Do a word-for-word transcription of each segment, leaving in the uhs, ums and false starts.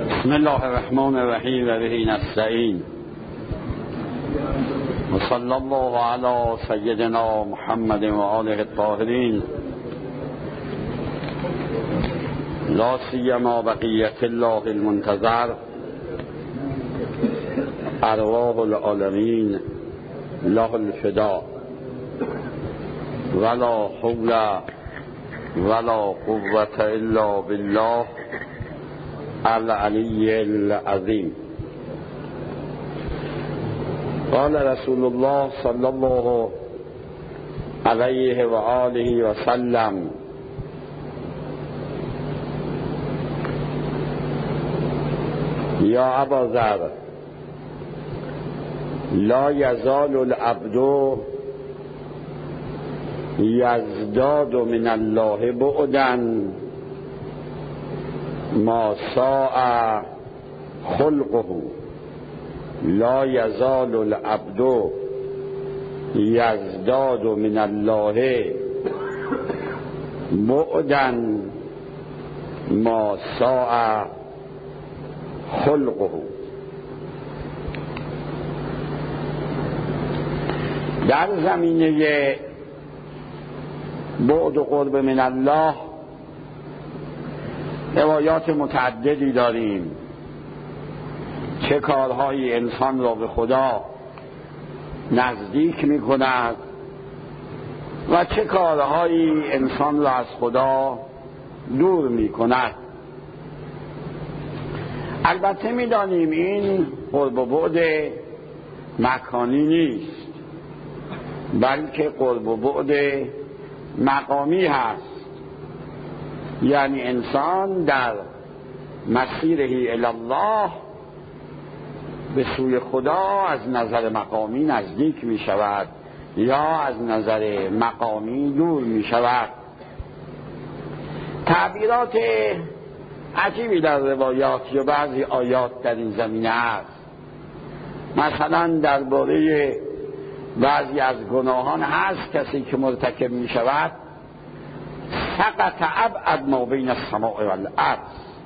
بسم الله الرحمن الرحیم و به نستعین و صلی الله علی سیدنا محمد و آله الطاهرین لا سیما بقیت الله المنتظر ارواح العالمین له الفداء ولا حول ولا قوة الا بالله العلی العظیم. قال رسول الله صلی الله علیه و آله و سلم: یا ابا ذر، لا یزال العبد یزداد من الله بعدا ما ساء خلقه. لا یزال العبد یزداد من الله بعدا ما ساء خلقه. در زمینه بعد و قرب من الله روایات متعددی داریم. چه کارهایی انسان را به خدا نزدیک می کند و چه کارهایی انسان را از خدا دور می کند. البته می دانیم این قرب و بعد مکانی نیست، بلکه قرب و بعد مقامی هست. یعنی انسان در مسیره الی الله به سوی خدا از نظر مقامی نزدیک می شود یا از نظر مقامی دور می شود. تعبیرات عجیبی در روایات یا بعضی آیات در این زمینه است. مثلا درباره بعضی از گناهان هست کسی که مرتکب می شود سقط ابعد ما بین السماء والارض،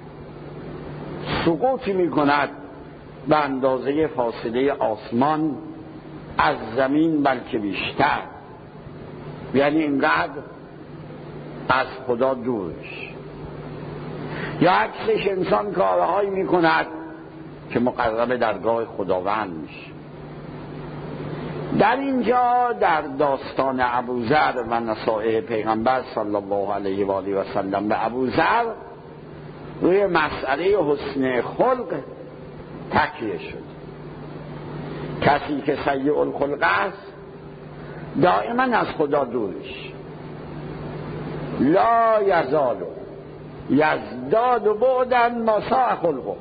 سقوطی می کند به اندازه فاصله آسمان از زمین بلکه بیشتر. یعنی اینقدر از خدا دورش. یا عکسش انسان کارهایی می کند که مقرب درگاه خداوند میشه. در اینجا در داستان ابوذر و نصایح پیغمبر صلی الله علیه و آله و سلم به ابوذر روی مسئله حسن خلق تکیه شد. کسی که سیء الخلق است دائما از خدا دورش. لا یزال یزداد بعدا ما ساء خلقه.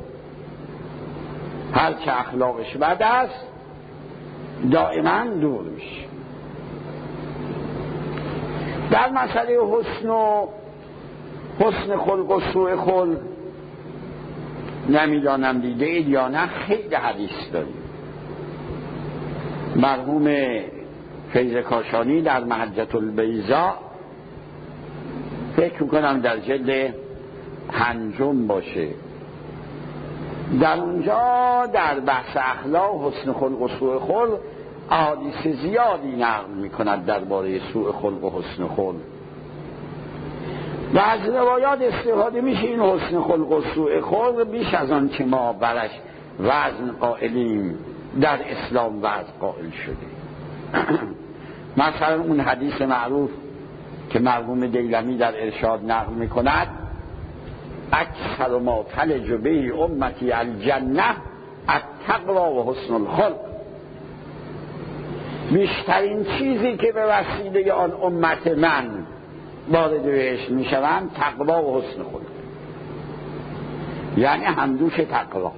هرچه اخلاقش بد است دائما دور میشه. در مسئله حسن و حسن خلق و سوء خلق نمیدانم دیده اید یا نه، خیلی حدیث داریم. مرحوم فیض کاشانی در محجة البیضاء فکر میکنم در جلد پنجم باشه، در اونجا در بحث اخلاق حسن خلق و سوء خلق احادیث زیادی نقل میکند درباره سوء خلق و حسن خلق و از روایات استفاده میشه این حسن خلق و سوء خلق بیش از آن که ما برش وزن قائلیم در اسلام وزن قائل شده. مثلا اون حدیث معروف که مرحوم دیلمی در ارشاد نقل میکند: اکثر ما تلج به امتی الجنه التقوی و حسن الخلق. بیشترین چیزی که به وسیله آن امت من وارد بهشت میشوند تقوا و حسن خلق، یعنی همدوش تقوا.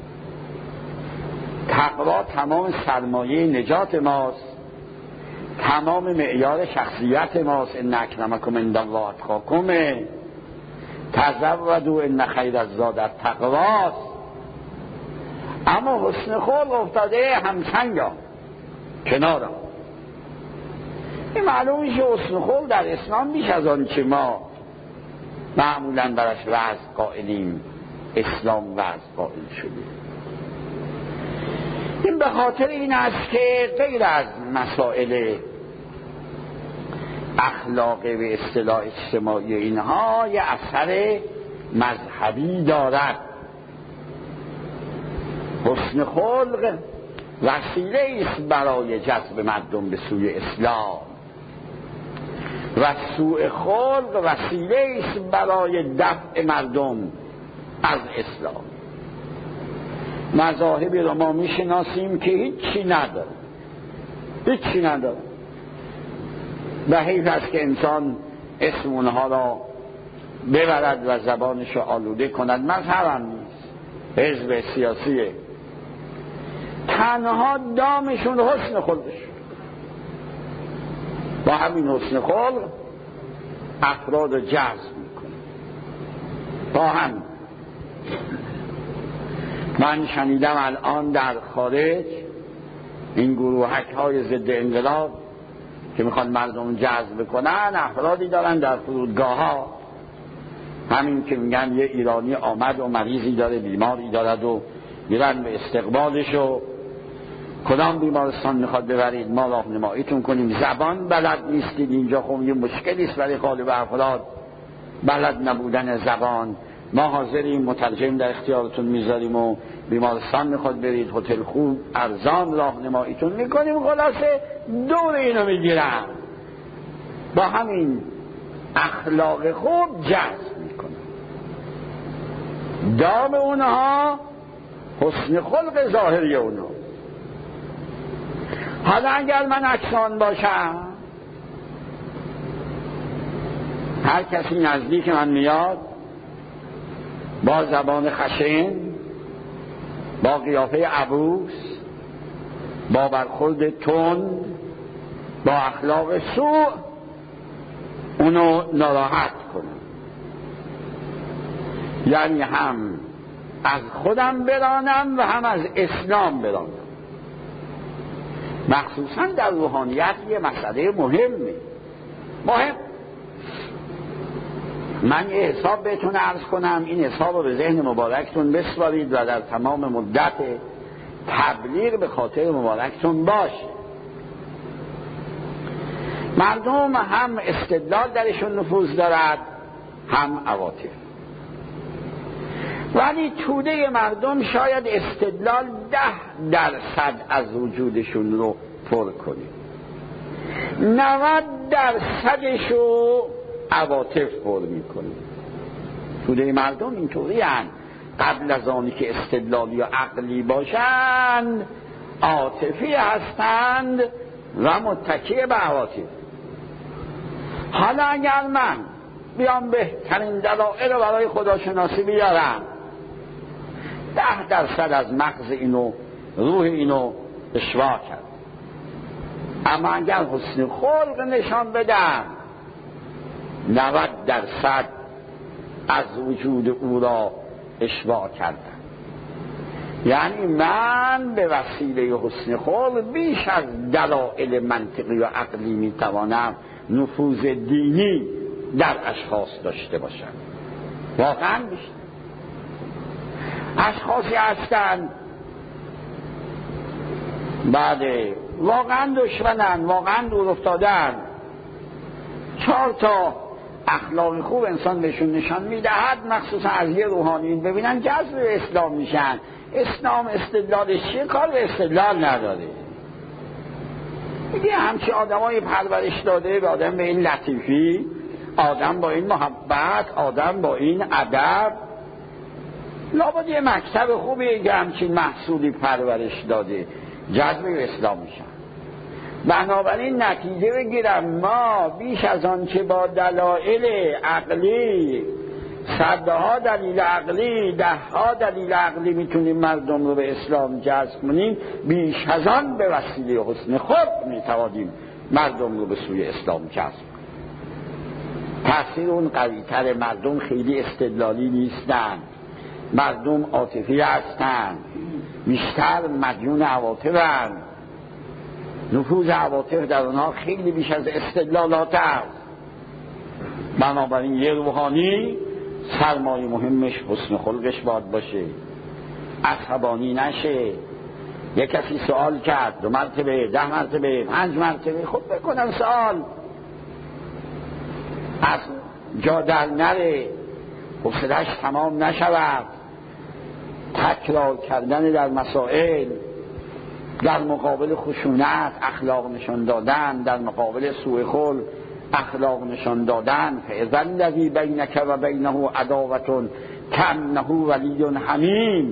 تقوا تمام سرمایه نجات ماست، تمام معیار شخصیت ماست. ان اکرمکم عند الله اتقاکم، تزودوا ان خیر الزاد التقوا. اما حسن خلق افتاده همسنگا کنارا. این معلومه که حسن خلق در اسلام بیش از آن که ما معمولا برش وضع قائلیم اسلام وضع قائل شده. این به خاطر این است که غیر از مسائل اخلاقی و اصطلاح اجتماعی اینها یه اثر مذهبی دارد. حسن خلق وسیله است برای جذب مردم به سوی اسلام و سوء خلق وسیله است برای دفع مردم از اسلام. مذاهبی رو ما میشناسیم که هیچی نداره، هیچی نداره و حیف است که انسان اسم اونها را ببرد و زبانش را آلوده کند. مذهب هم نیست، حزب سیاسیه، تنها دامشون حسن خلقشون. با همین حسن خلق افراد رو جذب میکنه. با هم من شنیدم الان در خارج این گروهک های ضد انقلاب که میخوان مردم جذب کنن، افرادی دارن در فرودگاه ها، همین که میگن یه ایرانی آمد و مریضی داره، بیماری دارد و میرن به استقبالش و کدام بیمارستان میخواد ببرید، ما راهنماییتون کنیم. زبان بلد نیستید اینجا، خب یه مشکلی است برای غالب افراد بلد نبودن زبان. ما حاضریم مترجم در اختیارتون میذاریم و بیمارستان میخواد برید، هتل خوب ارزان راهنماییتون میکنیم. خلاصه دور اینو میگیرن، با همین اخلاق خوب جذب میکنن. دام اونها حسن خلق ظاهری اونها. حالا اگر من عکسان باشم، هر کسی نزدیک من میاد با زبان خشن، با قیافه عبوس، با برخورد تند، با اخلاق سوء، اونو ناراحت کنم. یعنی هم از خودم برانم و هم از اسلام برانم. مخصوصا در روحانیت یه مسئله مهمه، مهم. من یه حساب بهتون عرض کنم، این حساب رو به ذهن مبارکتون بسپارید و در تمام مدت تبلیغ به خاطر مبارکتون باشه. مردم هم استدلال درشون نفوذ دارد، هم عواطف. ولی توده مردم شاید استدلال ده درصد از وجودشون رو پر کنه، نود درصدش رو عواطف پر میکنه. توده مردم اینطوری هستند، قبل از آنی که استدلالی و عقلی باشند عاطفی هستند و متکی به عواطف. حالا اگر من بیام بهترین دلایل رو برای خداشناسی بیارم، ده درصد از مغز اینو، روح اینو اشوا کرد. اما اگر حسن خلق نشان بدم، نود درصد از وجود او را اشوا کردم. یعنی من به وسیله حسن خلق بیش از دلایل منطقی و عقلی میتوانم نفوذ دینی در اشخاص داشته باشم. واقعا بیشتر اشخاصی هستند بعد واقعا دشمنن، واقعا دور افتادن، چهار تا اخلاق خوب انسان بهشون نشان میدهد، مخصوصا از یه روحانی ببینن جذب اسلام میشن. اسلام استدلالش چیه؟ کار به استدلال نداره. میگه همچی آدمای پرورش داده به آدم به این لطیفی، آدم با این محبت، آدم با این ادب، لابد یه مکتب خوبیه که همچین محصولی پرورش داده، جذب اسلام میشن. بنابراین نتیجه بگیرم، ما بیش از آن که با دلایل عقلی، صدها دلیل عقلی، دهها دلیل عقلی میتونیم مردم رو به اسلام جذب کنیم، بیش از آن به وسیله حسن خلق میتوانیم مردم رو به سوی اسلام جذب کنیم. تأثیر اون قوی‌تر. مردم خیلی استدلالی نیستند، مردم عاطفی هستند، بیشتر مدیون عواطفند. نفوذ عواطف در اونها خیلی بیش از استدلالات است. بنابراین یه روحانی سرمایه مهمش حسن خلقش باید باشه، عصبانی نشه. یک کسی سوال کرد دو مرتبه، ده مرتبه، پنج مرتبه، خب بکنم سوال از جا در نره، حوصله‌اش تمام نشود. تکرار کردن در مسائل، در مقابل خشونت اخلاق نشان دادن، در مقابل سوء خلق اخلاق نشان دادن. فاذا الذی بینک و بینه عداوة کأنه ولی حمیم.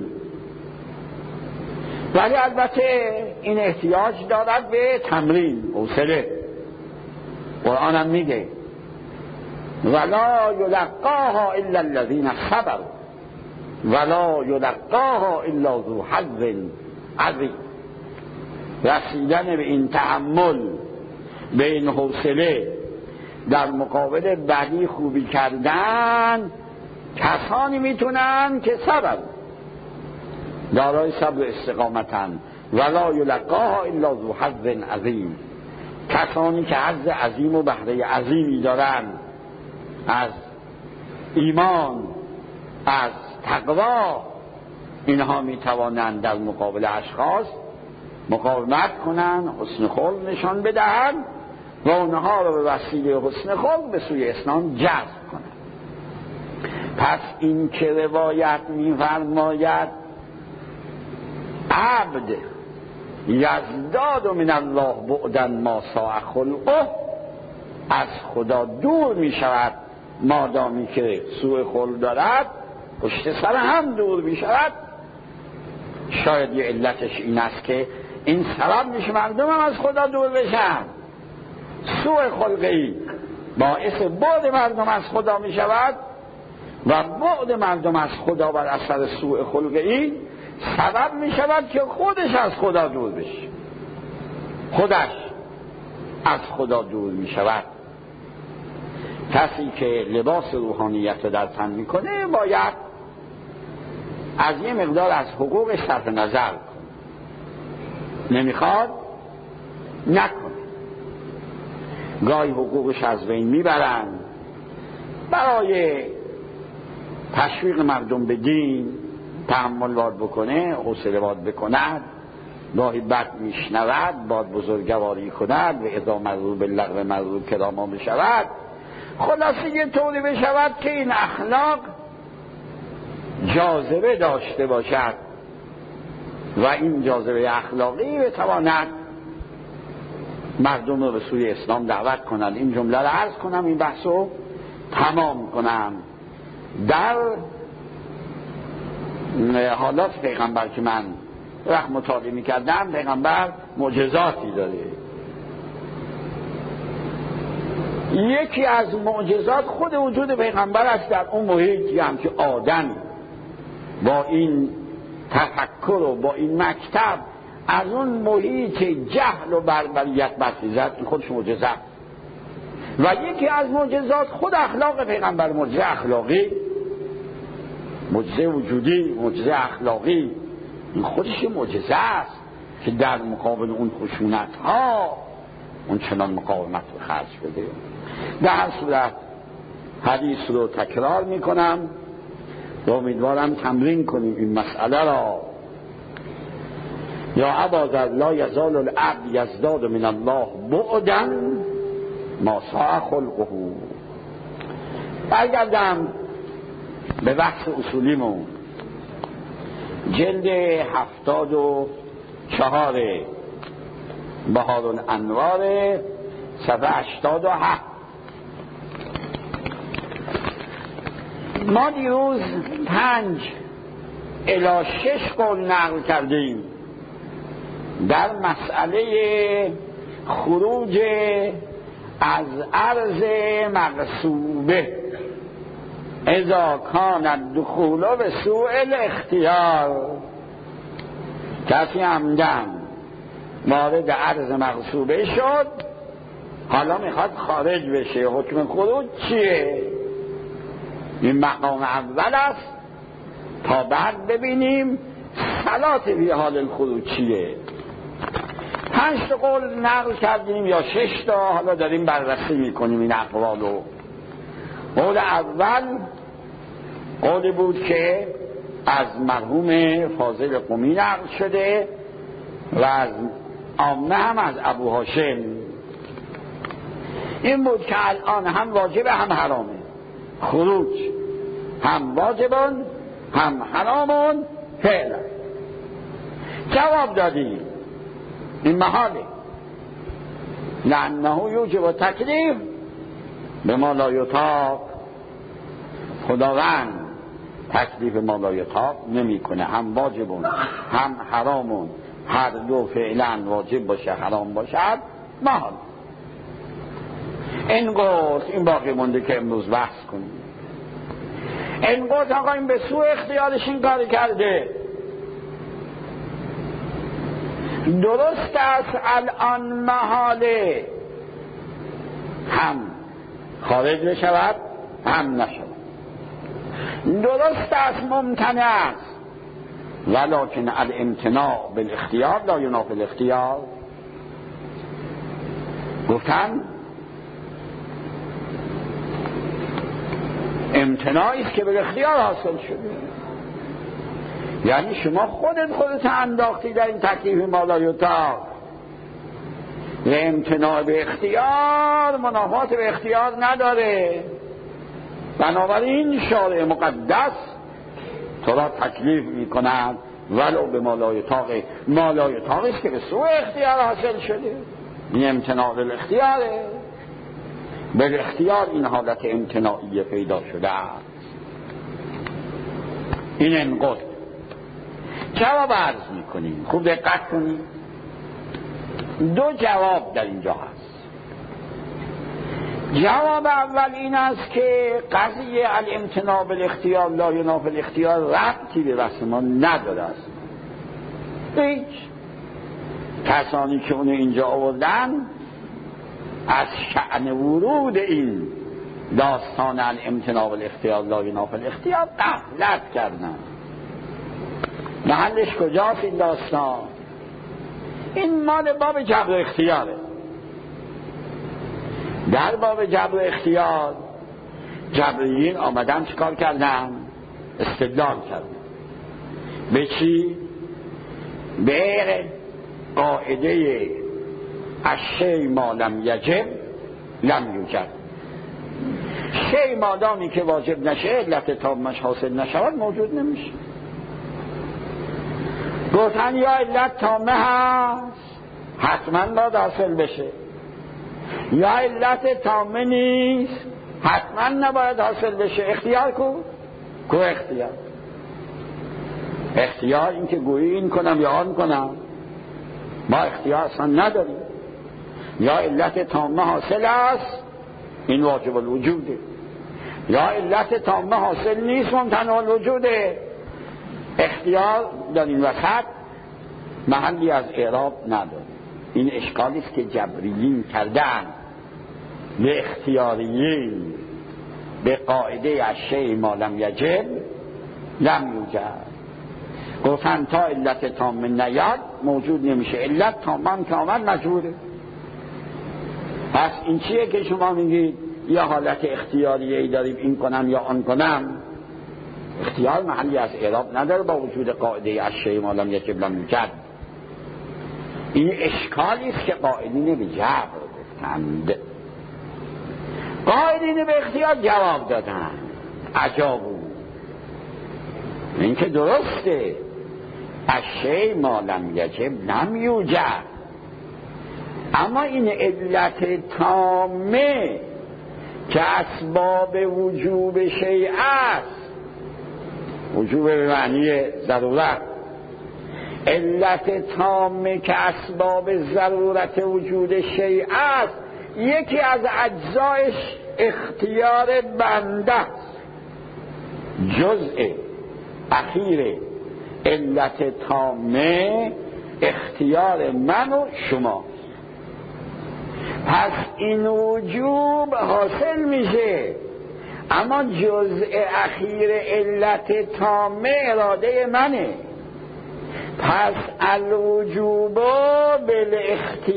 ولی البته این احتیاج دارد به تمرین، حوصله. قرآن هم میگه ولا یلقاها الا الذین صبروا ولا یلقاها الا ذو حظ عظیم. رسیدن به این تحمل، به این حوصله در مقابل بدی خوبی کردن کسانی میتونن که صبر، دارای صبر و استقامتن. ولا یلقاها الا ذو حظ عظیم، کسانی که حظ عظیم و بهره عظیمی دارن از ایمان، از تقوا، اینها میتوانند در مقابل اشخاص مقاومت کنن، حسن خلق نشان بدهن و اونها رو به وسیله حسن خلق به سوی اسلام جذب کنن. پس این که روایت می‌فرماید عبد یزداد من الله بعدا ما ساء خلقه، از خدا دور می شود مادامی که سوء خلق دارد، پشت سر هم دور می شود. شاید یه علتش این است که این سبب میشه مردم هم از خدا دور بشن. سوء خلقی باعث بعد مردم از خدا می شود و بعد مردم از خدا بر اثر سوء خلقی سبب می شود که خودش از خدا دور بشه، خودش از خدا دور می شود. کسی که لباس روحانیت رو در تن می کنه باید از یه مقدار از حقوقش صرف نظر کنه. نمیخواد نکنه. گاهی حقوقش از بین میبرن. برای تشویق مردم به دین تحمل باید بکنه، حوصله باید بکند. گاهی بد میشنود باید بزرگواری کند و اذا مروا باللغو مروا کراما بشود. خلاصه یه طوری بشود که این اخلاق جاذبه داشته باشد و این جاذبه اخلاقی بتواند مردم رو به سوی اسلام دعوت کنند. این جمله رو عرض کنم، این بحث رو تمام کنم. در حالات پیغمبر که من وقت مطالعه می‌کردم، پیغمبر معجزاتی داره. یکی از معجزات خود وجود پیغمبر است در اون محیطی هم که آدم با این تفکر و با این مکتب از اون محیط جهل و بربریت برخیزد، این خودش معجزه. و یکی از معجزات خود اخلاق پیغمبر، معجزه اخلاقی، معجزه وجودی، معجزه اخلاقی، این خودش معجزه است که در مقابل اون خشونت ها اون چنان مقاومت رو خرج بده. در هر صورت حدیث رو تکرار میکنم و امیدوارم تمرین کنیم این مسئله را. یا ابا لا یزال العبد یزداد من الله بعدا ما ساء خلقه. برگردم به بحث اصولیمون، جلد هفتاد و چهار بهار الانوار صفحه هشتاد و هفت. ما دیروز پنج الی شش قول نقل کردیم در مسئله خروج از ارض مغصوبه اذا کان الدخول به سوء الاختیار. کسی عمدن وارد ارض مغصوبه شد، حالا میخواد خارج بشه، حکم خروج چیه؟ این مقام اول است تا بعد ببینیم صلات فی حال الخروج چیه. پنج تا قول نقل کردیم یا شش تا، حالا داریم بررسی میکنیم این اقوالو. قول اول قولی بود که از مرحوم فاضل قمی نقل شده و از عامه هم از ابو هاشم. این بود که الان هم واجب هم حرامه خروج، هم واجبون هم حرامون فعلا. جواب دادی این محاله، لانه یوجب تکلیف به ما لا یطاق. خداوند تکلیف ما لا یطاق نمی کنه، هم واجبون هم حرامون، هر دو فعلا واجب باشه حرام باشد محال. این گفت این باقی مونده که امروز بحث کنیم. این گفت آقا این به سوء اختیارش این کاری کرده. درست است الان محاله هم خارج بشود هم نشود، درست است ممتنع است، ولکن الامتناع بالاختیار لا ینافی الاختیار. گفتن امتناعی است که به اختیار حاصل شده، یعنی شما خودت خودت انداختی در این تکلیف ما لا یطاق. و امتناع به اختیار منافات به اختیار نداره، بنابراین شارع مقدس تو را تکلیف می کند ولو به ما لا یطاق. ما لا یطاق است که به سوء اختیار حاصل شده، این امتناع به اختیاره. به اختیار این حالت امتناعی پیدا شده است. این انقض جواب عرض می کنیم، خوب دقت کنیم. دو جواب در اینجا هست. جواب اول این است که قضیه الامتناع بالاختیار لا ینافی الاختیار ربطی به بحث ما نداره است. هیچ کسانی که اون اینجا آوردن از شأن ورود این داستان الامتناع بالاختیار لا ینافی الاختیار غفلت کردن. محلش کجاست این داستان؟ این مال باب جبر اختیاره. در باب جبر اختیار جبریین آمدن چیکار کردن؟ استدلال کردن. به چی؟ به قاعده الشیء ما لم یجب لم یوجد. شیء مادامی که واجب نشه علت تامش حاصل نشود موجود نمیشه. گفتن یا علت تامه هست حتما باید حاصل بشه، یا علت تامه نیست حتما نباید حاصل بشه. اختیار کو؟ کو اختیار. اختیار این که گویی این کنم یا آن کنم، ما اختیار اصلا نداریم. یا علت تامه حاصل است این واجب الوجوده، یا علت تامه حاصل نیست ممتنع الوجوده. اختیار در این وسط محلی از اعراب نداره. این اشکالی است که جبریین کردن به اختیاریین به قاعده الشیء ما لم یجب لم یوجد. گفتن تا علت تامه نیاد موجود نمیشه. علت تامه که آمد مجبوره. پس این چیه که شما میگید یا حالت اختیاریه‌ای داریم این کنم یا آن کنم؟ اختیار محلی از اعراب نداره با وجود قاعده الشیء ما لم یجب لم یوجد. این اشکالی است که قائلین به جبر گفتند، قائلین به اختیار جواب دادن. عجابو این که درسته الشیء ما لم یجب لم یوجد، اما این علت تامه که اسباب وجوب شیء است، وجوب به معنی ضرورت، علت تامه که اسباب ضرورت وجود شیء است، یکی از اجزایش اختیار بنده است. جزء اخیر علت تامه اختیار من و شما. پس این وجوب حاصل میشه، اما جزء اخیر علت تامه اراده منه. پس الوجوب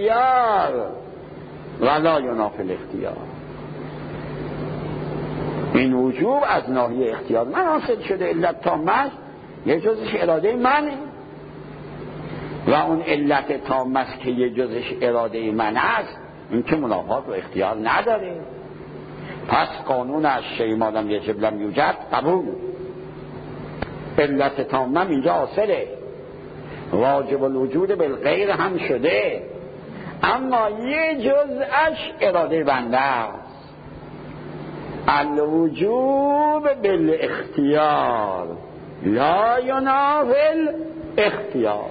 بالاختیار ولا ینافی الاختیار. این وجوب از ناحیه اختیار من حاصل شده، علت تامه یه جزش اراده منه و اون علت تامه که یه جزش اراده من است، این که منافات و اختیار نداره. پس قانون از شیء ما لم یجب لم یوجد قبول، علت تامه اینجا حاصله، واجب الوجود بالغیر هم شده، اما یه جزءش اراده بنده است. الوجوب بالاختیار لا ینافی الاختیار.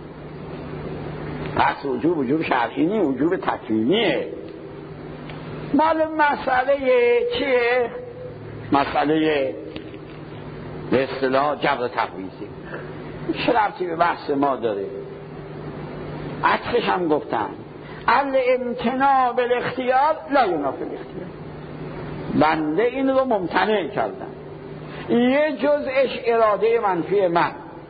پس وجوب وجوب شرعی نی، وجوب تکوینیه. مال مسئله چیه؟ مسئله به اصطلاح جبر تفویضی. چه ربطی به بحث ما داره؟ عکسش هم گفتم الامتناع بالاختیار لا ینافی الاختیار. بنده این رو ممتنع کردم، یه جزءش اراده منفی من،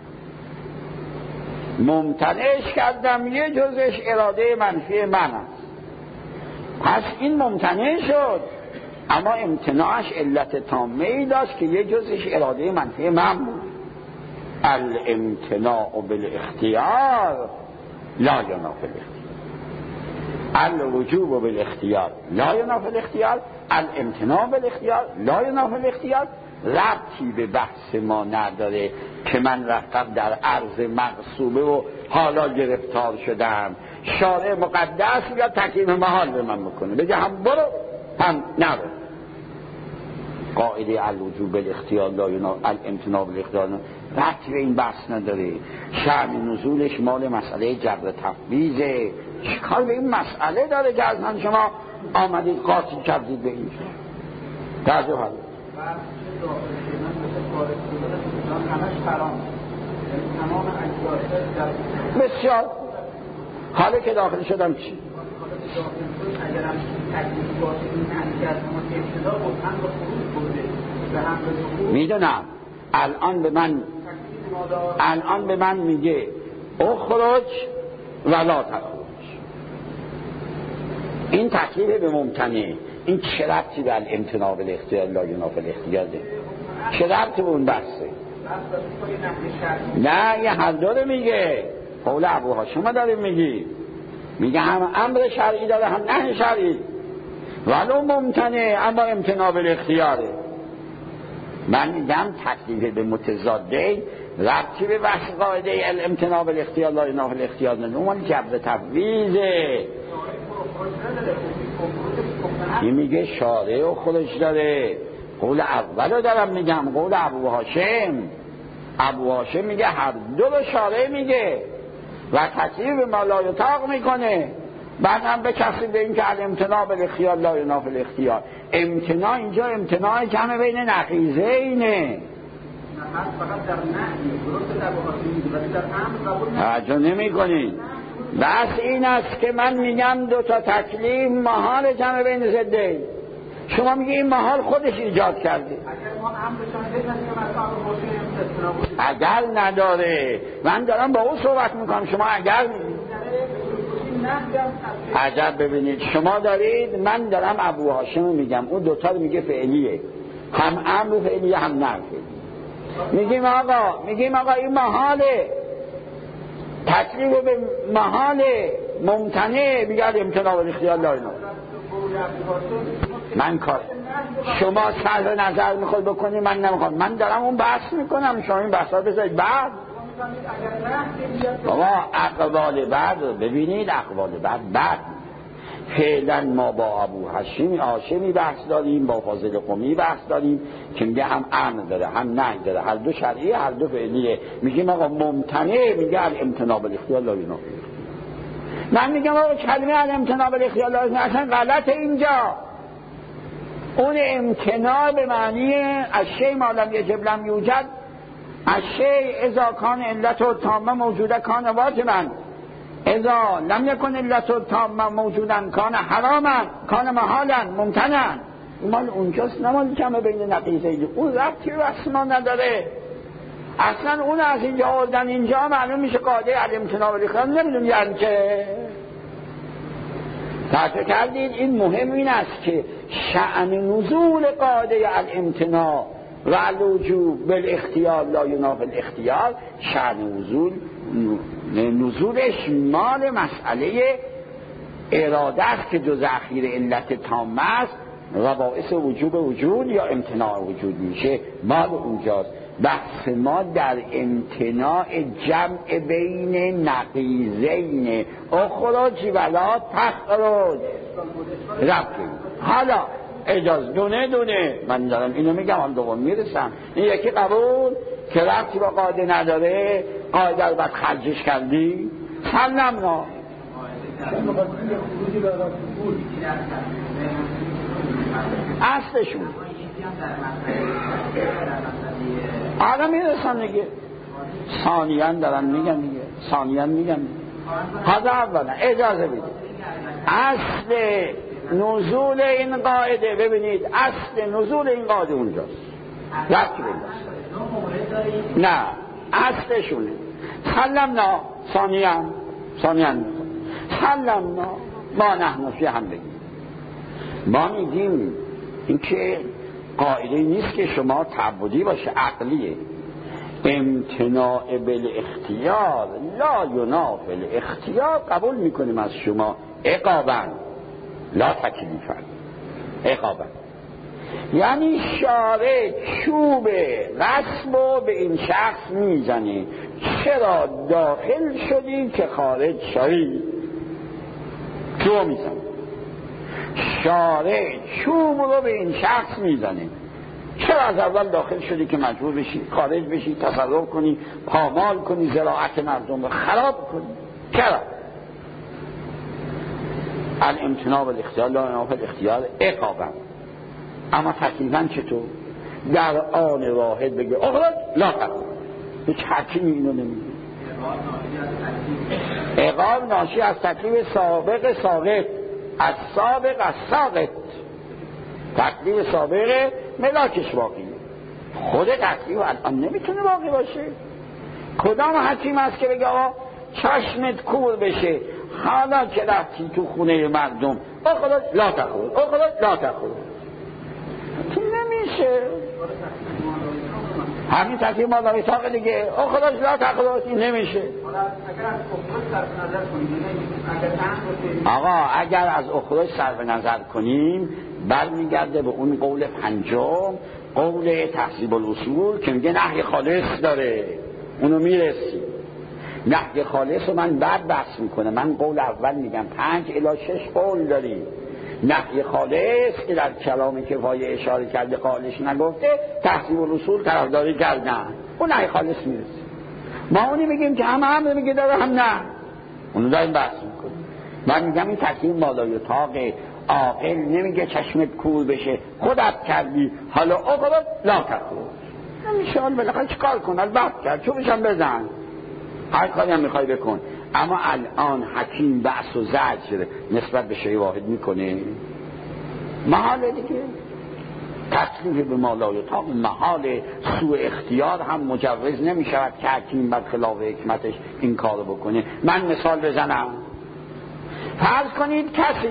ممتنعش کردم، یه جزءش اراده منفی من است. پس این ممتنع شد، اما امتناعش علت تامه ای داشت که یه جزءش اراده منفی من بود. الامتناع بالاختیار لا ینافی الاختیار. الوجوب بالاختیار لا ینافی الاختیار، الامتناع بالاختیار لا ینافی الاختیار. ربطی به بحث ما نداره که من رفتم در عرض مغصوبه و حالا گرفتار شدم، شارع مقدس یا تکلیم محال به من میکنه بگه هم برو هم نرو. قاعده الوجوب بالاختیار لا ینافی الامتناع بالاختیار ربطی به این بحث نداره. شأن نزولش مال مسئله جبر تفویضه. چیکار به این مسئله داره که از من شما آمدید قاطی کردید به اینجا؟ تعجب حالا بسیار. حالا که داخل شدم چی؟ میدونم الان به من الان به من میگه اخرج ولا تخرج. این تکلیف به ممتنع، این چه ربطی به الامتناع بالاختیار لا ینافی الاختیار ده؟ چه ربطی به اون بحثه؟ نه یه هر داره میگه. قول ابو هاشم داره میگی، میگه هم امر شرعی داره هم نهی شرعی، ولو ممتنع اما امتناع بالاختیاره. من میگم تکلیف به متضاده ربطی به بحث قاعده الامتناع بالاختیار لا ینافی الاختیار نه، اون جبر تفویضه. این میگه شارع و خودش داره. قول اول دارم میگم، قول ابو هاشم. ابو هاشم میگه هر دو رو شارع میگه و تکلیف ما لا یطاق میکنه. بعد هم به کسی به این که الامتناع بالاختیار لا ینافی الاختیار. امتناع اینجا امتناع کمه بین نقیضینه. توجه نمی کنید. بس این است که من میگم دو تا تکلیف محال جمع بین ضدین. شما میگه این محال خودش ایجاد کرده. اگر نداره، من دارم با او صحبت میکنم، شما اگر عجب. ببینید شما دارید، من دارم ابو هاشم میگم، اون دوتا رو میگه فعلیه، هم امر فعلیه هم نه فعلیه. میگیم آقا میگیم آقا این محاله، تکلیف به محال ممتنع میگه امتناع بالاختیار لا ینافی. من کار شما صرف نظر میخواد بکنی، من نمیخوام. من دارم اون بحث میکنم، شما این بحث ها بذارید بعد. بابا اقوال بعد رو ببینید، اقوال بعد بعد فعلا ما با ابو هاشمی هاشمی بحث داریم، با فاضل قمی بحث داریم که میگه هم امر داره هم نهی داره، هر دو شرعیه هر دو فعلیه. میگیم آقا ممتنع، میگه الامتناع بالاختیار لا ینافی. من میگم آقا کلمه الامتناع بالاختیار لا ینافی اصلا غلط. اینجا اون امتناع به معنی الشیء ما لم یجب لم یوجد، الشیء اذا کان علت تامه موجوده کان واجبا، اذا لم یکن علت تامه موجودا کان حراما کان محالا ممتنعا. مال اونجاست، نه مال جمع بین نقیضین. اون ربطی به بحث ما نداره اصلا. اون از اینجا آوردن اینجا معلوم میشه قاعده الامتناع بالاختیار نمیدون یعنی چه. تعجب کردید؟ این مهم این است که شأن نزول قاعده الامتناع و الوجوب بالاختیار لا ینافی الاختیار، شأن نزول نزولش مال مسئله اراده است که جز اخیر علت تام است و باعث وجوب وجود یا امتناع وجود میشه، مال اونجاست. بحث ما در امتناع جمع بین نقیضین اخراجی ولا تخرج ربطی. حالا اجازه دونه دونه من دارم اینو میگم، آن دوم میرسم. این یکی قبول که ربطی با قاعده نداره، قاعده رو بعد خرجش کردی سلم نا اصلشون آره میرسن دیگه. ثانیاً دارن میگن دیگه، ثانیاً میگن حالا اولا اجازه بدید اصل نزول این قاعده، ببینید اصل نزول این قاعده اونجاست، ربطی بینید نه اصلشونه. سلمنا ثانیاً ثانیاً سلمنا ما نحنفی هم بگیم، ما میگیم این که قاعده نیست که شما تعبدی باشه، عقلیه. امتناع بالاختیار لا ینافی الاختیار قبول میکنیم از شما عقابا لا تکلیفا، عقابا یعنی شارع چوب غصب رو به این شخص میزنه، چرا داخل شدی که خارج شوی، چوب میزنه. شارع چوب رو به این شخص میزنه، چرا از اول داخل شدی که مجبور بشی خارج بشی، تصرف کنی، پامال کنی، زراعت مردم رو خراب کنی؟ چرا؟ الامتناع بالاختیار لا ینافی الاختیار عقابا. اما تکلیفاً چطور؟ در آن واحد بگه اخراج لا تخرج، هیچ حکیمی اینو نمیگه. عقاب ناشی از تکلیف سابق ساقط، از سابق از ساقط، تکلیف سابق ملاکش باقیه، خود تکلیف الان نمیتونه باقی باشه. کدام حکیم است که بگه آقا چشمت کور بشه حالا که رفتی تو خونه مردم اخراج لا تخرج، اخراج لا تخرج؟ نمیشه. همین تکلیف مالای تاقه دیگه، اخراج لا تخرج نمیشه. آقا اگر از اخراج صرف نظر کنیم برمیگرده به اون قول پنجم، قول تحصیب الاصول که میگه نهی خالص داره، اونو میرسی. نهی خالص رو من بعد بحث میکنه، من قول اول میگم پنج الی شش قول داریم. نهی خالص که در کلام کفایه اشاره کرده قالش نگفته، تحصیب الاصول طرفداری کردن، اون نهی خالص میرسی. ما اونی میگیم که هم هم میگه داره هم نه، اونو داریم بحث میکنیم. من میگم این تکلیف مالای طاقه، عاقل نمیگه چشمت کور بشه خودت کردی حالا اخراج لا تخرج. نمیشه، حالا بالاخره چیکار کن؟ البته کرد چوبشم بزن، هر کاری هم میخوای بکن. اما الان حکیم بحث و زجر نسبت به شیء واحد میکنه، محاله دیگه. تکلیف به مالای طاق محال، سوء اختیار هم مجوز نمیشود که حکیم بر خلاف حکمتش این کارو بکنه. من مثال بزنم، فرض کنید کسی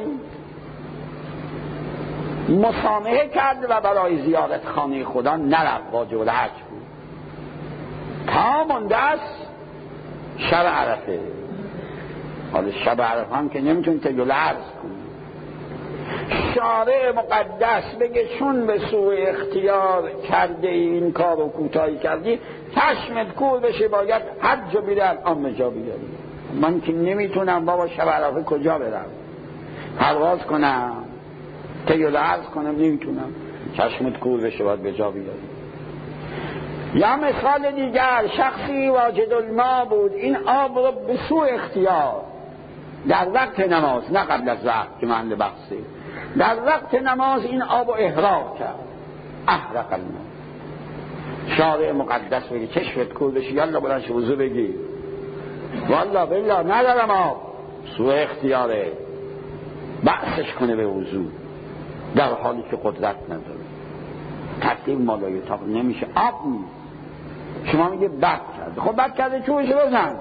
مسامحه کرد و برای زیارت خانه خدا نرفت، واجب الحج بود، تا مونده است شب عرفه. حالا شب عرفه هم که نمیتونی تجل عرض کنی، شارع مقدس بگه چون به سوء اختیار کرده این کار رو کوتاهی کردی چشمت کور بشه، باید حج بیره الان جا بیاری. من که نمیتونم بابا شب عرفه کجا برم، پرواز کنم، تجل عرض کنم، نمیتونم، چشمت کور بشه باید به جا بیاری. یا مثال دیگر، شخصی واجد الماء بود، این آب رو به سوء اختیار در وقت نماز، نه قبل از وقت که محل بحثه، در وقت نماز این آب رو احراق کرد، احرق الماء. شارع مقدس بگی چشمت کور بشی یالا بلنش وضو بگی، والله بالله ندارم آب، سوء اختیاره، بحثش کنه به وضو در حالی که قدرت نداره. تکلیف مالای طاق نمیشه، آب نیست. شما میگه بد کرده، خب بد کرده چوبش بزن،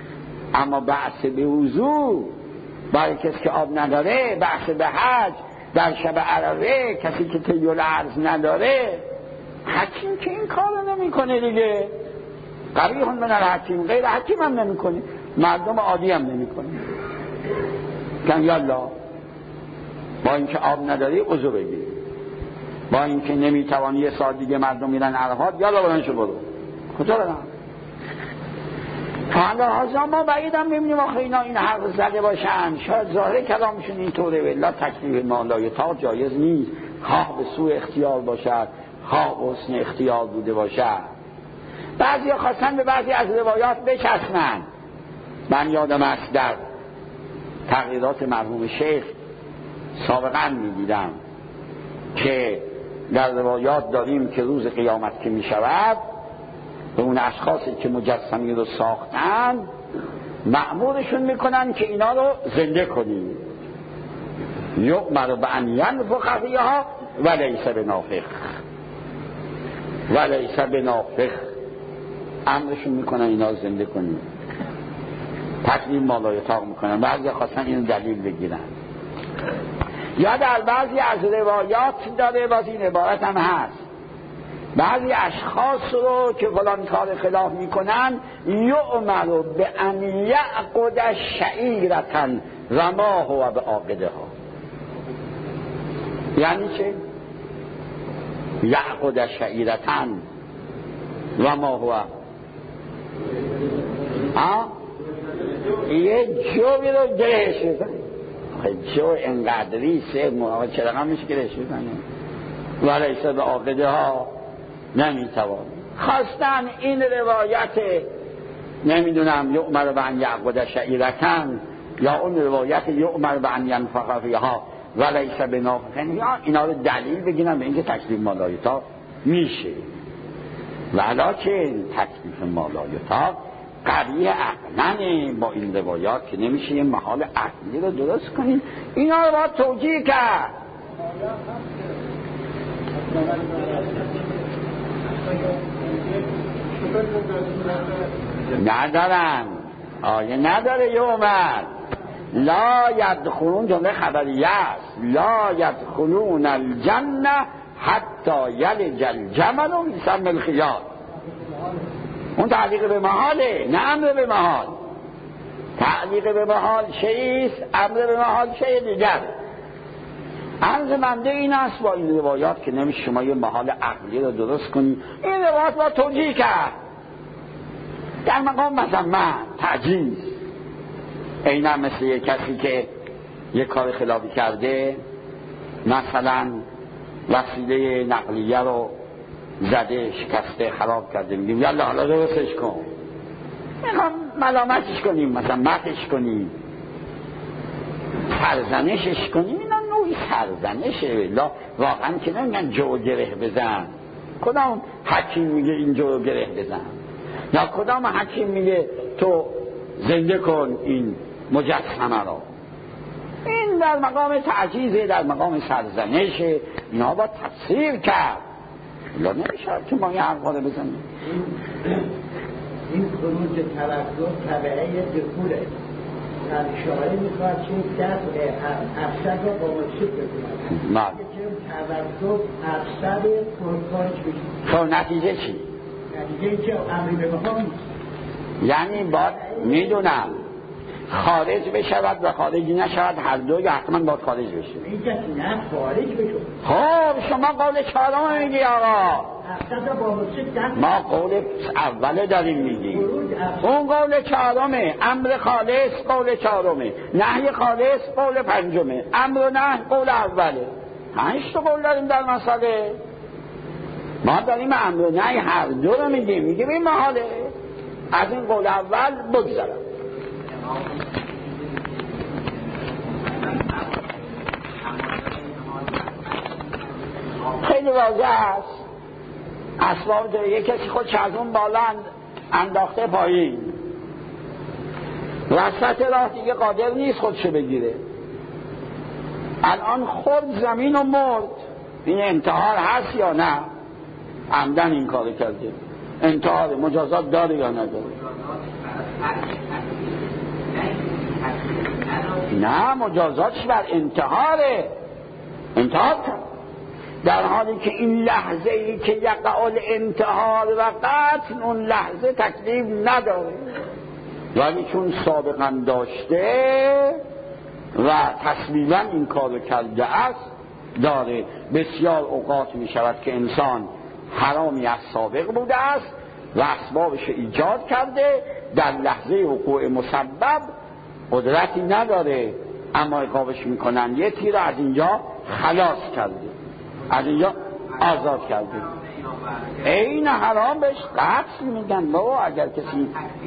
اما بحث به وضو برای کسی که آب نداره، بحث به حج، در شب عرفه کسی که طی العرض نداره، حکیم که این کارو نمیکنه دیگه. قبیح من الحکیم، غیر حکیم هم نمیکنه، مردم عادی هم نمیکنه. کن یالا با اینکه آب نداری عضو بگیر، با اینکه نمیتوانی یه ساعت دیگه مردم میرن عرفات، یالا برنشو برو. کجا برن؟ حالا ما بعیدم میبینیم آخه اینا این حرف زده باشن، شاید ظاهر کلامشون اینطوره، ولی تکلیف مالای تا جایز نیست، خواه به سوء اختیار باشد خواه به حسن اختیار بوده باشد. بعضی ها خواستن به بعضی از روایات بچسبن. من یادم است در تغییرات مرحوم شیخ سابقا میدیدم که در روایات داریم که روز قیامت که میشود به اون اشخاصی که مجسمی رو ساختن مأمورشون میکنن که اینا رو زنده کنیم. یؤمر بأن ینفخ فیها ولیس بنافخ، ولیس بنافخ، امرشون میکنن اینا رو زنده کنیم، تکلیف مالای طاق میکنن. بعضی خواستن اینو دلیل بگیرن. یا در بعضی از روایات داره، باز این عبارت هم هست، بعضی اشخاص رو که فلان کار خلاف میکنن یؤمر بأن یعقد شعیرة رماه و بعاقدها. یعنی چه؟ یعقد شعیرة رماه و آه؟ یه جوی رو گرهش بزنه. جو انقدری سه موقع چرا میشه گرهش بزنه؟ ولیس بعاقدها نمیتوان. خواستن این روایت نمیدونم یؤمر بأن یعقد شعیرة یا اون روایت یؤمر بأن ینفخ فیها ولیس بنافخ، یا اینا رو دلیل بگیرن به اینکه تکلیف مالای طاق میشه. ولکن تکلیف مالای طاق قوی عقلن با این روایات که نمیشه یه محال عقلی رو درست کنیم. اینا رو باید توجیه کرد. ندارن آیه نداره یومر لا یدخلون، جمله خبریه است، لا یدخلون الجنه حتی یلج الجمل فی سم الخیاط. اون تعلیق به محاله، نه امر به محال. تعلیق به محال شیست، امر به محال شیء دیگر. عرض منده این است با این روایات که نمیشه شما یه محال عقلی رو درست کنی. این روایات با توجیه کرد در مقام مذمت تعجیز. اینا مثل یک کسی که یک کار خلافی کرده، مثلا وسیله نقلیه رو زده شکسته خراب کرده، میگیم یالا حالا درستش کن، میخوام ملامتش کنیم، مثلا متش کنیم، سرزنشش کنیم. اینا نوعی سرزنشه. لا واقعا که نمیگن جو گره بزن. کدام حکیم میگه این جو گره بزن؟ یا کدام حکیم میگه تو زنده کن این مجسمه رو؟ این در مقام تعجیزه، در مقام سرزنشه. اینا با تفسیر کرد. لا نمیشه که ما یه حرفا رو بزنیم. این خروج توقف طبعه دخوله. شاعری میخواد چون دست افسد رو با مشکل بکنه. نه توقف افسد پرکارش بشه. خب نتیجه چی؟ نتیجه که امری به محال نیست. یعنی باید میدونم خارج بشود و خارجی نشود، هر دو یا حتما باید خارج بشه. این کسی نه خارج بشه. خب شما قول چهارم میگی آقا، ما قول اول داریم میگیم. اون قول چهارمه، امر خالص قول چهارمه، نهی خالص قول پنجمه، امر و نهی قول اوله. پنج تا قول داریم در مسئله. ما داریم امر و نهی هر دو رو میگیم. میگیم این محاله، از این قول اول بگذارم. خیلی واضح است. اسباب داره، یک کسی خودش از اون بالا انداخته پایین، وسط راه دیگه قادر نیست خودشو بگیره، الان خورد زمین و مرد. این انتحار هست یا نه؟ عمدن این کار کرده. انتحار مجازات داره یا نداره؟ نه، مجازاتش بر انتحاره. انتحار کرد، در حالی که این لحظه ای که یقع الانتحار و قتل اون لحظه تکلیف نداره، ولی چون سابقا داشته و تصمیما این کارو کرده است داره. بسیار اوقات می شود که انسان حرامی از سابق بوده است و اسبابش ایجاد کرده، در لحظه وقوع مسبب قدرتی نداره، اما عقابش میکنن یه تیر از اینجا خلاص کرده، از اینجا آزاد کرده. این حرام بهش قتل میگن. بابا اگر کسی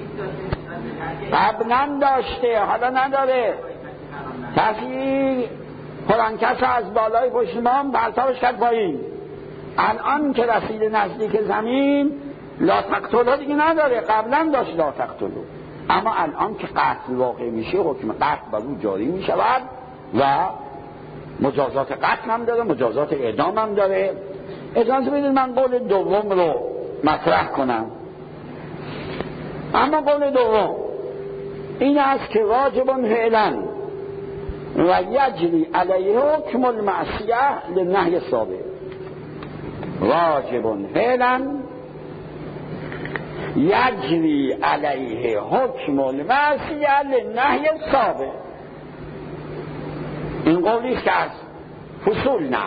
قبلا داشته حالا نداره، کسی قرآن کس از بالای پشتمان پرتابش کرد پایین، الان که رسیده نزدیک زمین لا تقتلو دیگه نداره، قبلا داشت لا تقتلو، اما الان که قتل واقع میشه حکم قتل بر او جاری میشود و مجازات قتل هم داره، مجازات اعدام هم داره. اجازه بدید من قول دوم رو مطرح کنم. اما قول دوم این است که واجب فعلا و یجری علیه حکم المعصیه لنهی سابق. واجب فعلا یجری علیه حکم المعصیه لنهی سابق. این قولی که از فصول نقش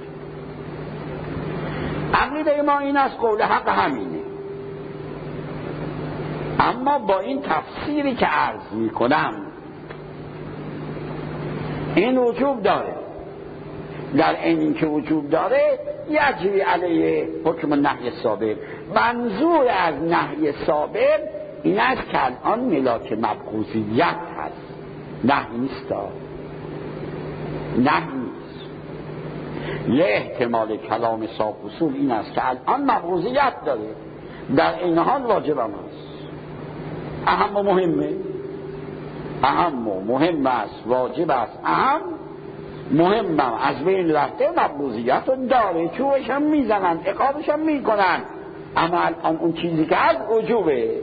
عقیده ما این است قول حق همینه، اما با این تفسیری که عرض می کنم این وجوب داره، در این که وجوب داره یجری علیه حکم نهی سابق. منظور از نهی سابق این است که الان ملاک مبغوضیت هست، نهی نیست، نهی نیست. یه احتمال کلام صاحب اصول این است که الان مبغوضیت داره، در این حال واجب هم هست، اهم و مهمه، اهم و مهم است، واجب است، اهم مهم هم از بین رفته، مبغوضیت رو داره، چوبش هم میزنن، عقابش هم میکنن، اما الان اون چیزی که از وجوبه.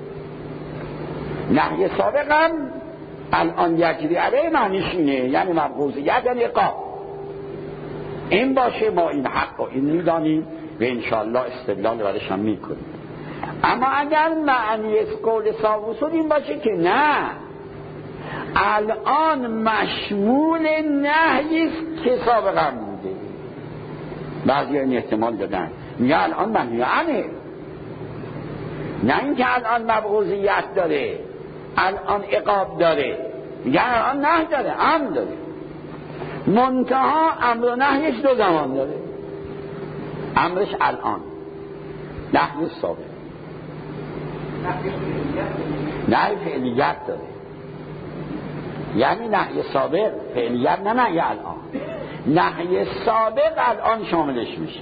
نهی سابق هم الان یجری علیه معنیش اینه، یعنی مبغوضیت یعنی عقاب. این باشه ما این حق و این میدانیم و انشاءالله استدلال برش هم میکنیم. اما اگر معنی قول صاحب اصول این باشه که نه، الان مشمول نهی است که سابقا بوده، بعضی این احتمال دادن میگه الان منهی عنه، نه اینکه الان مبغوضیت داره، الان عقاب داره، میگه الان نهی داره، امر داره، منتها امر و نهیش دو زمان داره. امرش الان، نهی سابق، نهی فعلیت داره، یعنی نهی سابق فعلیت، نه نهی الان. نهی سابق الان شاملش میشه،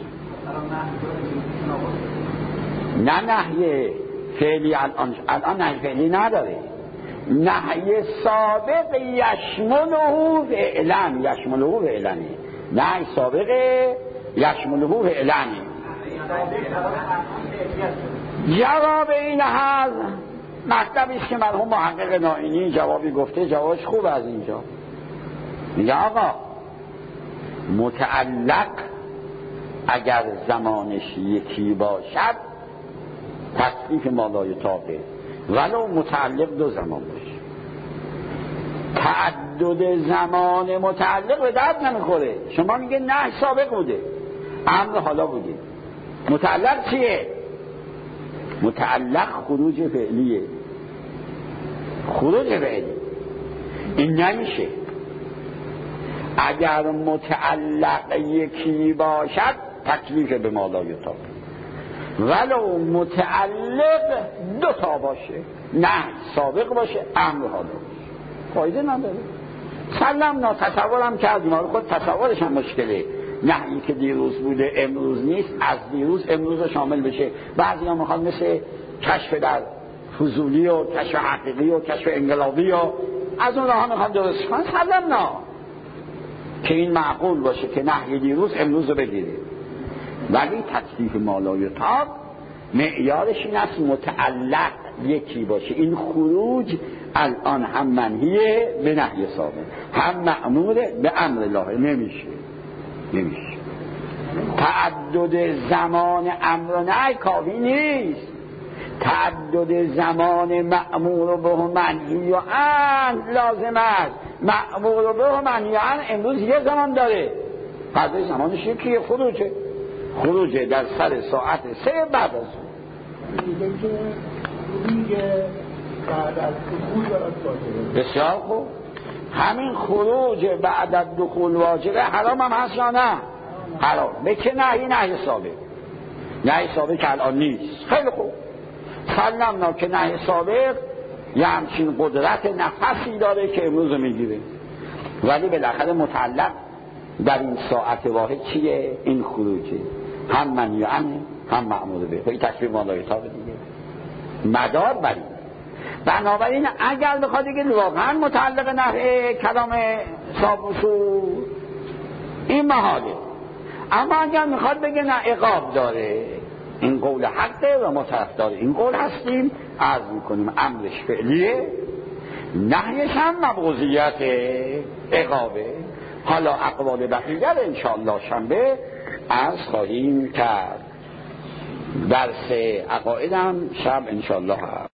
نه نهی فعلی الان، الان نهی فعلی نداره. نهی سابق یشمله فعلن، یشمله فعلنه، نهی سابق یشمله فعلنه. جواب این هست مطلبی است که مرحوم محقق نائینی جوابی گفته، جوابش خوب از اینجا میگه آقا متعلق اگر زمانش یکی باشد تکلیف مالای طاقه، ولو متعلق دو زمان باشه. تعدد زمان متعلق به درد نمیخوره. شما میگه نه سابق بوده، امر حالا بوده، متعلق چیه؟ متعلق خروج فعلیه، خروج فعلی. این نمیشه. اگر متعلق یکی باشد تکلیف به مالای طاقه، ولو متعلق دو تا باشه، نه سابق باشه، امر حالا باشه، فایده نداره. سلام نا تصورم کردیم، حالا خود تصورش هم مشکله. نهی که دیروز بوده امروز نیست، از دیروز امروز رو شامل بشه. بعضی ها میخواد مثل کشف در فضولی و کشف حقیقی و کشف انقلابی و از اون راه ها میخواد درست کنن. سلام نا که این معقول باشه که نهی دیروز امروز رو بگیره، ولی تکلیف مالای طاق معیارش این است متعلق یکی باشه. این خروج الان هم منهیه به نهی سابق، هم مأموره به امر الله، نمیشه. نمیشه. تعدد زمان امر و نهی کافی نیست. تعدد زمان مأمور به و منهی عنه لازم است. مأمور به و منهی عنه امروز یه زمان داره، فردا زمانش یکیه، خروجه خروجه در سر ساعت سه بعد از میگه که خروج بعد از دخول واجبه. بسیار خوب. همین خروج بعد از دخول واجبه حرام هم هست یا نه؟ حرام. به که نهی؟ نهی ثابت. نهی ثابت که الان نیست. خیلی خوب. سلمنا که نهی ثابت یه همچین قدرت نفسی داره که امروز میگیره، ولی بالاخره متعلق در این ساعت واحد چیه؟ این خروجه، هم منهی عنه هم مأمور به. خیلی تشبیه مالای تابه دیگه، مدار بر این. بنابراین اگر بخواد دیگه واقعا متعلق نهی کلام صابوسو این محاله، اما اگر میخواد بگه نه عقاب داره، این قول حقه و ما طرفدار این قول هستیم، عرض میکنیم امرش فعلیه، نهیش هم مبغوضیت عقابه. حالا اقوال بقیه رو انشاءالله شنبه عرض خواهیم کرد. درس عقایدم شب انشاءالله هست.